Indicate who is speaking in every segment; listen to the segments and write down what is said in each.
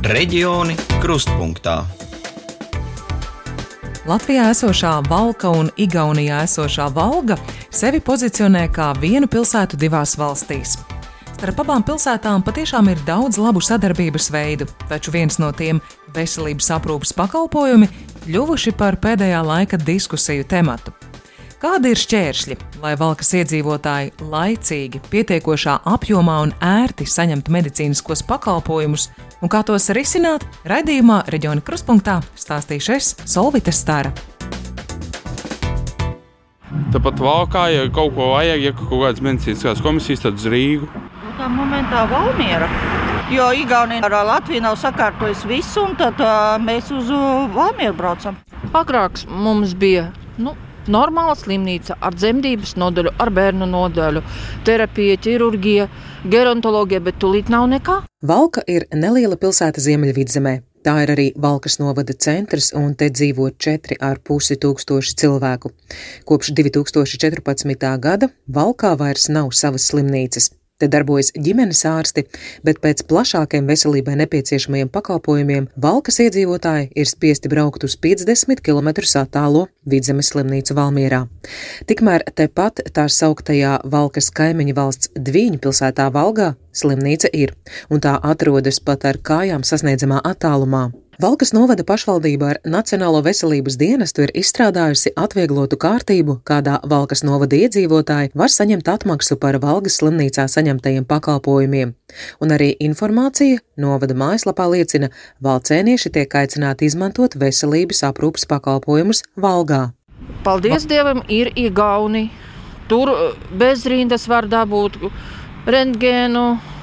Speaker 1: Reģioni krustpunktā.
Speaker 2: Latvijā esošā Valka un Igaunijā esošā Valga sevi pozicionē kā vienu pilsētu divās valstīs. Starp abām pilsētām patiešām ir daudz labu sadarbības veidu, taču viens no tiem – veselības aprūpes pakalpojumi – kļuvuši par pēdējā laika diskusiju tematu. Kādi ir šķēršļi, lai Valkas iedzīvotāji laicīgi, pietiekošā apjomā un ērti saņemtu medicīniskos pakalpojumus un kā tos risināt, raidījumā Reģioni krustpunktā stāstīšu es, Solvita Stara.
Speaker 3: Tāpat Valkā, ja kaut ko vajag, ja kaut kādas medicīniskās komisijas, tad uz Rīgu.
Speaker 4: Tā momentā Valmiera, jo Igaunija ar Latviju nav sakārtojis visu, un tad mēs uz Valmieru braucam.
Speaker 5: Agrāk mums bija normāla slimnīca ar dzemdības nodaļu, ar bērnu nodaļu, terapija, ķirurģija, gerontoloģija, bet tūlīt nav nekā.
Speaker 2: Valka ir neliela pilsēta Ziemeļvidzemē. Tā ir arī Valkas novada centrs, un te dzīvo 4,5 tūkstoši cilvēku. Kopš 2014. gada Valkā vairs nav savas slimnīcas. Te darbojas ģimenes ārsti, bet pēc plašākiem veselībai nepieciešamajiem pakalpojumiem Valkas iedzīvotāji ir spiesti braukt uz 50 km attālo Vidzemes slimnīcu Valmierā. Tikmēr tepat tā sauktajā Valkas kaimiņu valsts Dvīņu pilsētā Valgā slimnīca ir, un tā atrodas pat ar kājām sasniedzamā attālumā. Valkas novada pašvaldība ar Nacionālo veselības dienestu ir izstrādājusi atvieglotu kārtību, kādā Valkas novada iedzīvotāji var saņemt atmaksu par Valgas slimnīcā saņemtajiem pakalpojumiem. Un arī informācija novada mājaslapā liecina, valcēnieši tiek aicināti izmantot veselības aprūpes pakalpojumus Valgā.
Speaker 5: Paldies Dievam, ir Igauni. Tur bezrindas var dabūt rentgēnu,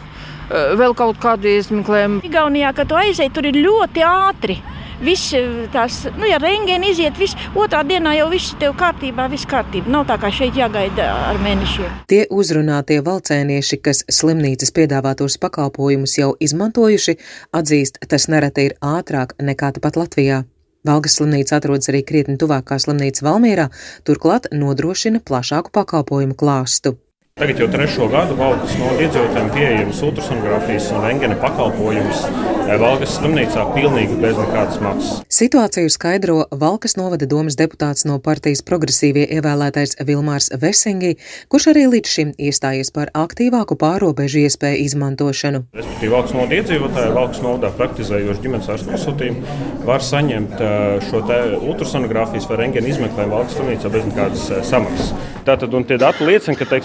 Speaker 5: vēl kaut kādu izmeklējumu.
Speaker 6: Igaunijā, kad tu aizej, tur ir ļoti ātri. Viss tās, ja rentgēni iziet, otrā dienā jau viss tev kārtībā, viss kārtībā. Nav tā kā šeit jāgaida ar mēnešiem.
Speaker 2: Tie uzrunātie valcēnieši, kas slimnīcas piedāvātos pakalpojumus jau izmantojuši, atzīst, tas nereti ir ātrāk nekā tepat Latvijā. Valgas slimnīca atrodas arī krietni tuvākā slimnīca Valmierā, turklāt nodrošina plašāku pakalpojumu klāstu.
Speaker 7: Tagad jau 3. gadu Valkas novada iedzīvotājiem pieejams ultrasonogrāfijas un rentgena pakalpojums Valkas slimnīcā pilnīgi bez nekādas maksas.
Speaker 2: Situāciju skaidro Valkas novada domes deputāts no partijas progresīvie ievēlētais Vilmārs Vesingi, kurš arī līdz šim iestājies par aktīvāku pārrobežu iespēju izmantošanu.
Speaker 7: Respektīvi, Valkas novada iedzīvotāji, Valkas novadā praktizējoši ģimenes ārstu nosūtījumu var saņemt šo te ultrasonogrāfijas vai rentgena izmeklējumu Valkas slimnīcā bez nekādas samaksas. Tātad, un tie dati liecina, ka,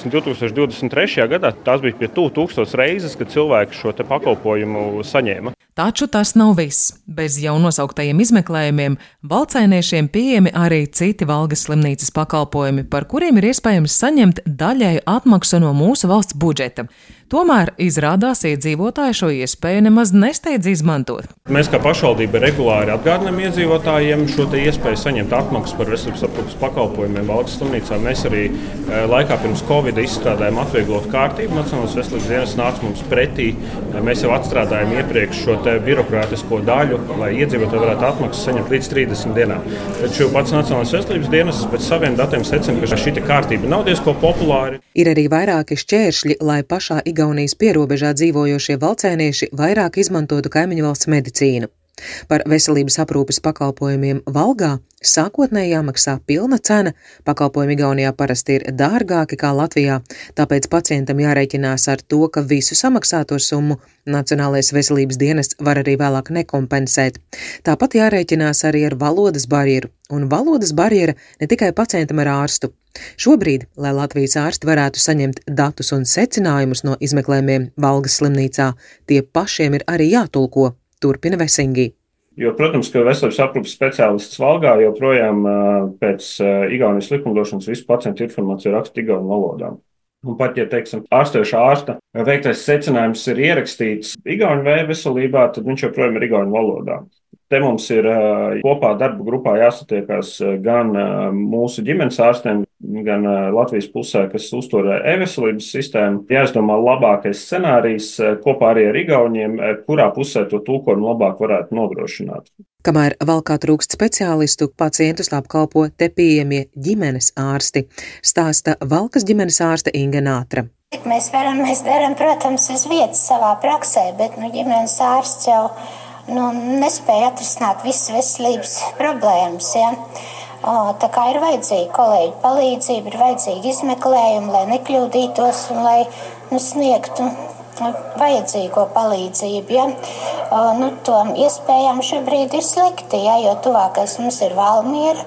Speaker 7: 2023. gadā tās bija pie 1000 reizes, kad cilvēki šo te pakalpojumu saņēma.
Speaker 2: Taču tas nav viss. Bez jau nosauktajiem izmeklējumiem valcēniešiem pieejami arī citi Valgas slimnīcas pakalpojumi, par kuriem ir iespējams saņemt daļēju atmaksu no mūsu valsts budžeta. Tomēr izrādās iedzīvotāji šo iespēju nemaz nesteidz izmantot.
Speaker 7: Mēs kā pašvaldība regulāri atgādinām iedzīvotājiem šo te iespēju saņemt atmaksu par veselības aprūpes pakalpojumiem Valkas slimnīcā. Mēs arī laikā pirms Covid izstrādājām atvieglotu kārtību. Nacionālās veselības dienas nāca mums pretī. Mēs jau atstrādājām iepriekš šo te birokrātisko daļu, lai iedzīvotāji varētu atmaksu saņemt līdz 30 dienām. Taču pats Nacionālās veselības dienas pēc saviem datiem secina, ka šī kārtība nav diezko populāra.
Speaker 2: Ir arī vairāki šķēršļi, lai pašā Igaunijas pierobežā dzīvojošie valcēnieši vairāk izmantotu kaimiņu valsts medicīnu. Par veselības aprūpes pakalpojumiem Valgā sākotnēji jāmaksā pilna cena, pakalpojumi Igaunijā parasti ir dārgāki kā Latvijā, tāpēc pacientam jārēķinās ar to, ka visu samaksāto summu Nacionālais veselības dienests var arī vēlāk nekompensēt. Tāpat jārēķinās arī ar valodas barjeru, un valodas barjera ne tikai pacientam ar ārstu. Šobrīd, lai Latvijas ārsti varētu saņemt datus un secinājumus no izmeklējumiem Valgas slimnīcā, tie pašiem ir arī jātulko. Turpina Vesingi.
Speaker 7: Jo, protams, ka veselības aprūpes speciālists Valgā joprojām pēc Igaunijas likumdošanas visu pacientu informāciju raksta igauņu valodā. Un pat, ja, teiksim, ārstējošā ārsta veiktais secinājums ir ierakstīts igauņu veselībā, tad viņš joprojām ir igauņu valodā. Te mums ir kopā darba grupā jāsatiekās gan mūsu ģimenes ārstiem, gan Latvijas pusē, kas uztur e-veselības sistēmu. Jāizdomā labākais scenārijs kopā arī ar igauņiem, kurā pusē to tulkojumu labāk varētu nodrošināt.
Speaker 2: Kamēr Valkā trūkst speciālistu, pacientus apkalpo te pieejamie ģimenes ārsti, stāsta Valkas ģimenes ārste Inga Nātra.
Speaker 8: Mēs darām, protams, uz vietas savā praksē, bet ģimenes ārsts jau nespēja atrisināt visas veselības problēmas. Ja? Tā kā ir vajadzīga kolēģu palīdzība, ir vajadzīga izmeklējuma, lai nekļūdītos un lai sniegtu vajadzīgo palīdzību. Ja? To iespējām šobrīd ir slikti, ja? Jo tuvākais mums ir Valmiera.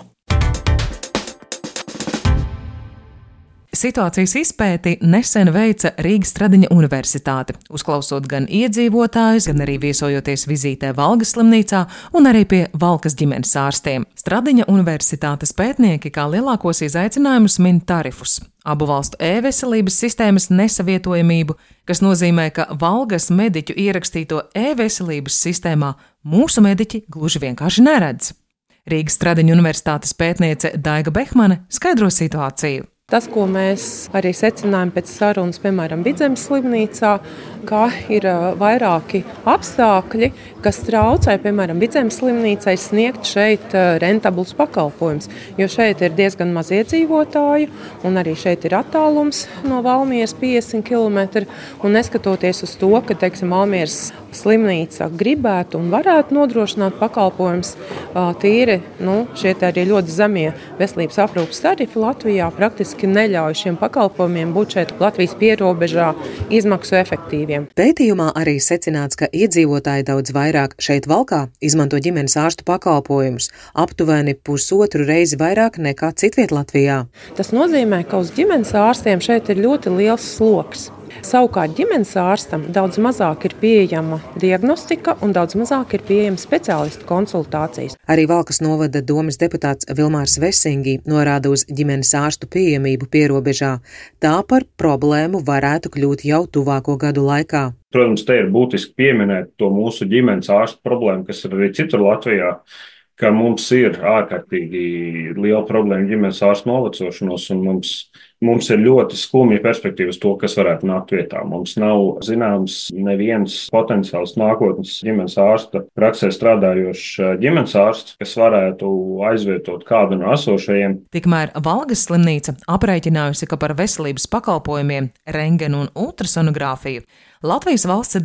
Speaker 2: Situācijas izpēti nesen veica Rīgas Stradiņa Universitāte, uzklausot gan iedzīvotājus, gan arī viesojoties vizītē Valgas slimnīcā un arī pie Valkas ģimenes ārstiem. Stradiņa Universitātes pētnieki kā lielākos izaicinājumus min tarifus, abu valstu e-veselības sistēmas nesavietojamību, kas nozīmē, ka Valgas mediķu ierakstīto e-veselības sistēmā mūsu mediķi gluži vienkārši neredz. Rīgas Stradiņa Universitātes pētniece Daiga Behmane skaidro situāciju.
Speaker 9: Tas, ko mēs arī secinājām pēc sarunas, piemēram, Vidzemes slimnīcā, ka ir vairāki apstākļi, kas traucē, piemēram, Vidzemes slimnīcai sniegt šeit rentablus pakalpojums, jo šeit ir diezgan maz iedzīvotāju, un arī šeit ir attālums no Valmieras 50 km, un neskatoties uz to, ka, teiksim, Valmieras slimnīca gribētu un varētu nodrošināt pakalpojums, tīri, šie arī ļoti zemie veselības aprūpes tarifi Latvijā praktiski neļauj šiem pakalpojumiem būt šeit Latvijas pierobežā izmaksu efektīviem.
Speaker 2: Pētījumā arī secināts, ka iedzīvotāji daudz vairāk šeit Valkā izmanto ģimenes ārstu pakalpojumus, aptuveni 1,5 reizi vairāk nekā citviet Latvijā.
Speaker 9: Tas nozīmē, ka uz ģimenes ārstiem šeit ir ļoti liels sloks. Savukārt ģimenes ārstam daudz mazāk ir pieejama diagnostika un daudz mazāk ir pieejama speciālistu konsultācijas.
Speaker 2: Arī Valkas novada domes deputāts Vilmārs Vesingi norāda uz ģimenes ārstu pieejamību pierobežā. Tā par problēmu varētu kļūt jau tuvāko gadu laikā.
Speaker 7: Protams, te ir būtiski pieminēt to mūsu ģimenes ārstu problēmu, kas ir arī citur Latvijā, ka mums ir ārkārtīgi liela problēma ģimenes ārstu novecošanos, un mums ir ļoti skumja perspektīvas to, kas varētu nākt vietā. Mums nav zināms neviens potenciāls nākotnes ģimenes ārsta praksē strādājošs ģimenes ārsts, kas varētu aizvietot kādu no esošajiem.
Speaker 2: Tikmēr Valgas slimnīca aprēķinājusi, ka par veselības pakalpojumiem, rentgenu un ultrasonogrāfiju Latvijas valsts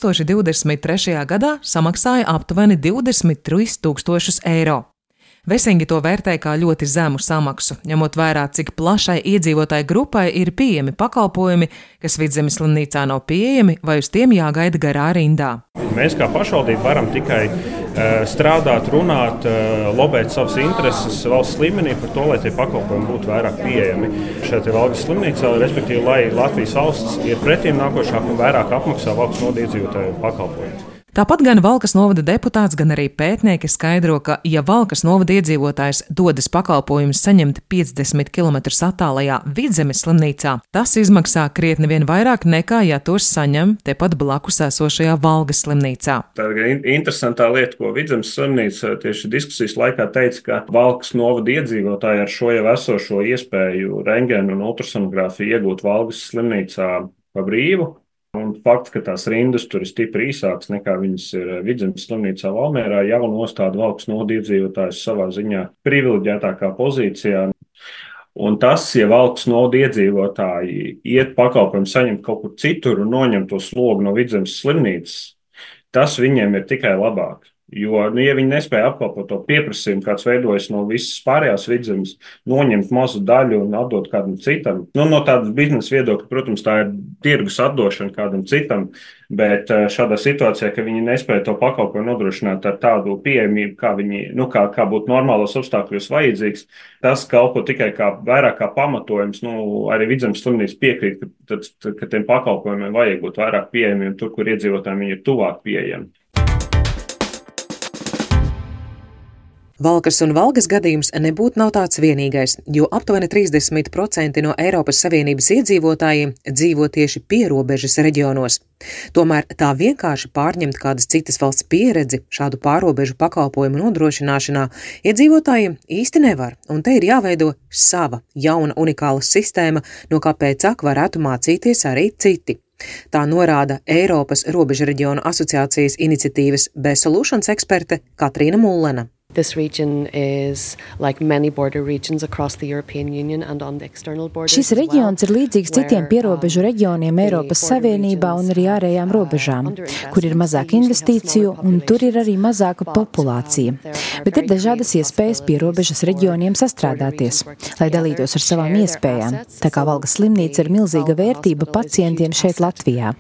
Speaker 2: 2023. gadā samaksāja aptuveni 23 000 eiro. Vesingi to vērtē kā ļoti zemu samaksu, ņemot vērā, cik plašai iedzīvotāju grupai ir pieejami pakalpojumi, kas Vidzemes slimnīcā nav pieejami vai uz tiem jāgaida garā rindā.
Speaker 7: Mēs kā pašvaldība varam tikai strādāt, runāt, lobēt savas intereses valsts līmenī par to, lai tie pakalpojumi būtu vairāk pieejami. Šeit ir Valgas slimnīcā, respektīvi, lai Latvijas valsts ir pretīm nākošāk un vairāk apmaksā valsts nodiedzīvotāju pakalpojumus.
Speaker 2: Tāpat gan Valkas novada deputāts, gan arī pētnieki skaidro, ka, ja Valkas novada iedzīvotājs dodas pakalpojumus saņemt 50 km attālajā Vidzemes slimnīcā, tas izmaksā krietni vien vairāk nekā, ja tos saņem tepat blakus esošajā Valgas slimnīcā.
Speaker 7: Tā ir interesantā lieta, ko Vidzemes slimnīca tieši diskusijas laikā teica, ka Valkas novada iedzīvotāji ar šo jau esošo iespēju rentgenu un ultrasonogrāfiju iegūt Valgas slimnīcā pa brīvu. Un fakts, ka tās rindas tur ir stipri īsākas nekā viņas ir Vidzemes slimnīcā Valmierā, jau nostāda Valkas novada iedzīvotājus savā ziņā privileģētākā pozīcijā. Un tas, ja Valkas novada iedzīvotāji iet pakalpojumu saņemt kaut kur citur un noņem to slogu no Vidzemes slimnīcas, tas viņiem ir tikai labāk. Jo, ja viņi nespēja apkalpot to pieprasījumu, kāds veidojas no visas pārējās Vidzemes, noņemt mazu daļu un atdot kādam citam. No tādas biznesa viedokļa, protams, tā ir tirgus atdošana kādam citam, bet šādā situācijā, ka viņi nespēja to pakalpojumu nodrošināt ar tādu pieejamību, kā būtu normālos apstākļos vajadzīgs, tas kalpo tikai vairāk kā pamatojums. Arī Vidzemes slimnīca piekrīt, ka tiem pakalpojumiem vajag būt vairāk pieejamiem tur, kur iedzīvotājiem viņi ir tuvāk pieejami.
Speaker 2: Valkas un Valgas gadījums nebūtu nav tāds vienīgais, jo aptuveni 30% no Eiropas Savienības iedzīvotājiem dzīvo tieši pierobežas reģionos. Tomēr tā vienkārši pārņemt kādas citas valsts pieredzi šādu pārobežu pakalpojumu nodrošināšanā iedzīvotājiem īsti nevar, un te ir jāveido sava, jauna, unikāla sistēma, no kā pēcāk varētu mācīties arī citi. Tā norāda Eiropas robežu reģionu asociācijas iniciatīvas B-Solutions eksperte Katrīna Mullena.
Speaker 10: This region is like many border regions across the European Union and on the external borders.
Speaker 11: Šis reģions ir līdzīgs citiem pierobežu reģioniem Eiropas Savienībā un arī ārējām robežām, kur ir mazāk investīciju un tur ir arī mazāka populācija. Bet ir dažādas iespējas pierobežas reģioniem sastrādāties, lai dalītos ar savām iespējām, tā kā Valgas slimnīca ir milzīga vērtība pacientiem šeit Latvijā.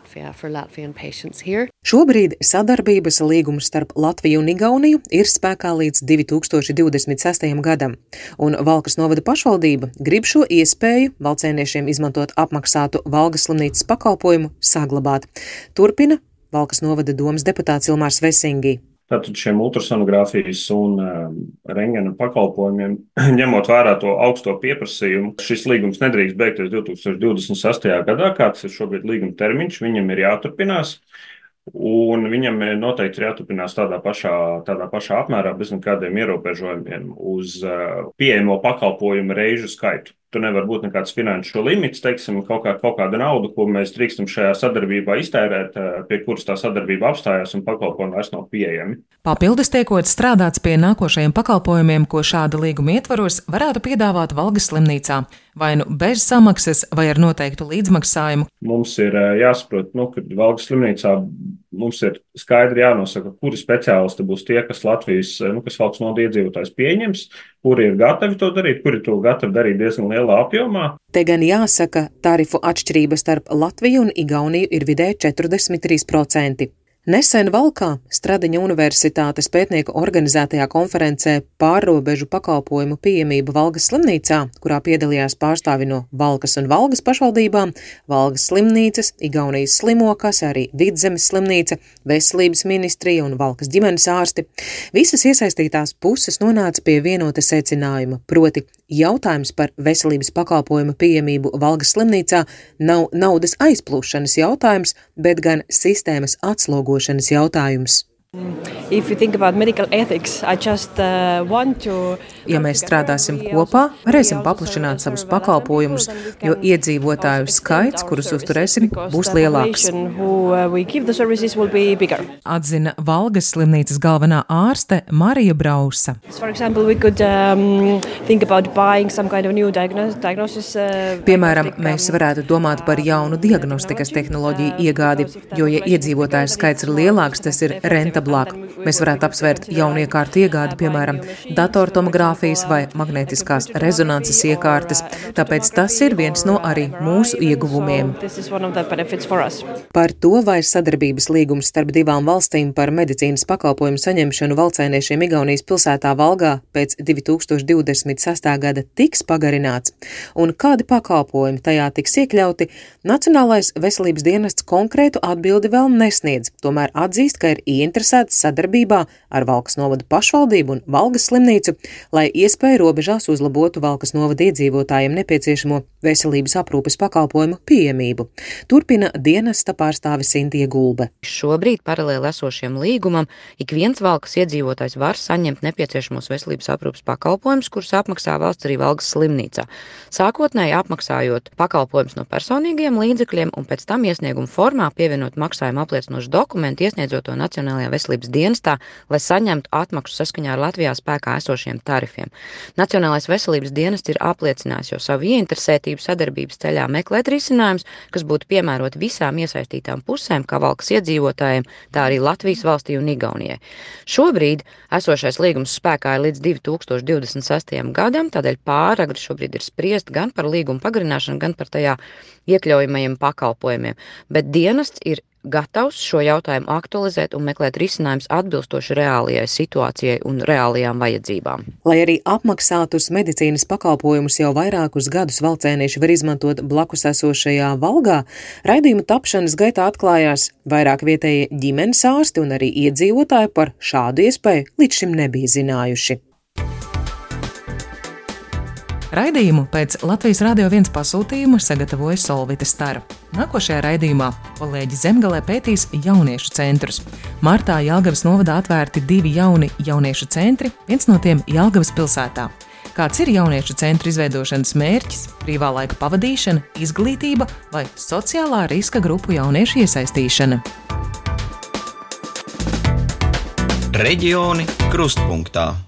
Speaker 2: Šobrīd sadarbības līgums starp Latviju un Igauniju ir spēkā līdz 2026. gadam, un Valkas novada pašvaldība grib šo iespēju valcēniešiem izmantot apmaksātu Valgas slimnīcas pakalpojumu saglabāt. Turpina Valkas novada domes deputāts Ilmārs Vesingi.
Speaker 7: Tātad šiem ultrasonogrāfijas un rentgena pakalpojumiem, ņemot vērā to augsto pieprasījumu, šis līgums nedrīkst beigties 2028. gadā, kāds ir šobrīd līguma termiņš, viņam ir jāturpinās. Un viņam noteikti ir jāturpinās tādā pašā apmērā, bez nekādiem ierobežojumiem uz pieejamo pakalpojumu reižu skaitu. Tur nevar būt nekāds finanšu limits, teiksim, kaut kāda nauda, ko mēs drīkstam šajā sadarbībā iztērēt, pie kuras tā sadarbība apstājās un pakalpojumi vairs nav pieejami.
Speaker 2: Papildus tiekot strādāts pie nākošajiem pakalpojumiem, ko šāda līguma ietvaros varētu piedāvāt Valgas slimnīcā, vai nu bez samaksas, vai ar noteiktu līdzmaksājumu.
Speaker 7: Mums ir jāsaprot, ka Valgas slimnīcā mums ir skaidri jānosaka, kuri speciālisti būs tie, kas Latvijas, kas Valkas novada iedzīvotājs pieņems, kuri ir gatavi to darīt, kuri to gatavi darīt diezgan lielā apjomā.
Speaker 2: Te gan jāsaka, tarifu atšķirība starp Latviju un Igauniju ir vidēji 43%. Nesen Valkā Stradiņa Universitātes pētnieku organizētajā konferencē Pārrobežu pakalpojumu pieejamība Valgas slimnīcā, kurā piedalījās pārstāvi no Valkas un Valgas pašvaldībām, Valgas slimnīcas, Igaunijas slimokas, arī Vidzemes slimnīca, Veselības ministrija un Valkas ģimenes ārsti. Visas iesaistītās puses nonāca pie vienota secinājuma, proti jautājums par veselības pakalpojumu pieejamību Valgas slimnīcā nav naudas aizplūšanas jautājums, bet gan sistēmas atslogošanas jautājums. Ja mēs strādāsim kopā, varēsim paplašināt savus pakalpojumus, jo iedzīvotāju skaits, kurus uzturēsim, būs lielāks. Atzina Valgas slimnīcas galvenā ārste Marija Brausa. Piemēram, mēs varētu domāt par jaunu diagnostikas tehnoloģiju iegādi, jo, ja iedzīvotāju skaits ir lielāks, tas ir rentablāk. Mēs varētu apsvērt jaunu iekārtu iegādi, piemēram, datortomogrāfijas vai magnētiskās rezonances iekārtas, tāpēc tas ir viens no arī mūsu ieguvumiem. Par to, vai sadarbības līgums starp divām valstīm par medicīnas pakalpojumu saņemšanu valcēniešiem Igaunijas pilsētā Valgā pēc 2026. gada tiks pagarināts un kādi pakalpojumi tajā tiks iekļauti, Nacionālais veselības dienests konkrētu atbildi vēl nesniedz, tomēr atzīst, ka ir ieinteresēts sadarbībā ar Valkas novada pašvaldību un Valgas slimnīcu, lai iespēju robežās uzlabotu Valkas novada iedzīvotājiem nepieciešamo veselības aprūpes pakalpojumu pieejamību. Turpina dienesta pārstāve Sintija Gulbe.
Speaker 12: Šobrīd paralēli esošiem līgumam ik viens Valkas iedzīvotājs var saņemt nepieciešamos veselības aprūpes pakalpojumus, kurus apmaksā valsts arī Valgas slimnīcā. Sākotnēji apmaksājot pakalpojumus no personīgiem līdzekļiem un pēc tam iesnieguma formā pievienot maksājumu apliecinošu dokumentu, iesniedzot to Nacionālajā veselības dienestā, lai saņemtu atmaksu saskaņā ar Latvijā spēkā esošiem tarifiem. Nacionālais veselības dienests ir apliecinājis jau savu ieinteresētību sadarbības ceļā meklēt risinājumus, kas būtu piemēroti visām iesaistītām pusēm, kā Valkas iedzīvotājiem, tā arī Latvijas valstī un Igaunijai. Šobrīd esošais līgums spēkā ir līdz 2026. gadam, tādēļ pāragri šobrīd ir spriest gan par līgumu pagarināšanu, gan par tajā iekļaujamajiem pakalpojumiem, bet dienests ir gatavs šo jautājumu aktualizēt un meklēt risinājumus atbilstoši reālajai situācijai un reālajām vajadzībām.
Speaker 2: Lai arī apmaksātus medicīnas pakalpojumus jau vairākus gadus valcēnieši var izmantot blakus esošajā Valgā, raidījuma tapšanas gaitā atklājās vairāk vietējie ģimenes ārsti un arī iedzīvotāji par šādu iespēju līdz šim nebija zinājuši. Raidījumu pēc Latvijas Radio 1 pasūtījuma sagatavoja Solvita Stara. Nākošajā raidījumā kolēģi Zemgalē pētīs jauniešu centrus. Martā Jelgavas novadā atvērti 2 jauni jauniešu centri, viens no tiem Jelgavas pilsētā. Kāds ir jauniešu centru izveidošanas mērķis, brīvā laika pavadīšana, izglītība vai sociālā riska grupu jauniešu iesaistīšana?
Speaker 1: Reģioni krustpunktā.